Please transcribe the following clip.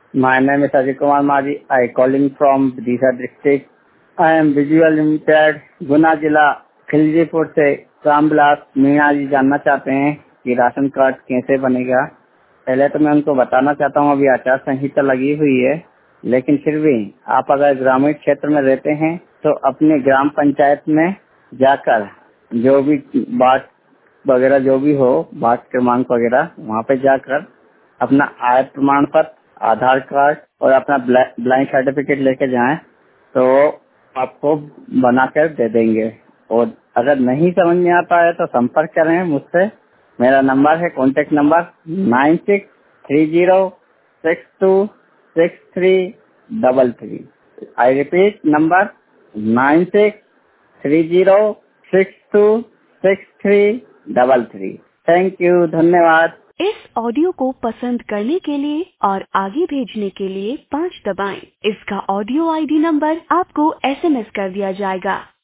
My name is Ajay Kumar Maji. I calling from Vidisha district. I am visual impaired. गुना जिला खिलजीपुर से रामविलास मीणा जी जानना चाहते हैं कि राशन कार्ड कैसे बनेगा। पहले तो मैं उनको बताना चाहता हूँ, अभी आचार संहिता लगी हुई है, लेकिन फिर भी आप अगर ग्रामीण क्षेत्र में रहते हैं तो अपने ग्राम पंचायत में जाकर जो भी बात वगैरह जो भी हो, बात क्रमांक वगैरह, वहाँ पे जाकर अपना आय प्रमाण पत्र, आधार कार्ड और अपना ब्लाइंड सर्टिफिकेट लेके जाएं तो आपको बनाकर दे देंगे। और अगर नहीं समझ में आता है तो संपर्क करें मुझसे। मेरा नंबर है, contact number 9630626333। I repeat number 9630626333। Thank you, धन्यवाद। इस ऑडियो को पसंद करने के लिए और आगे भेजने के लिए 5 दबाएं। इसका ऑडियो आईडी नंबर आपको SMS कर दिया जाएगा।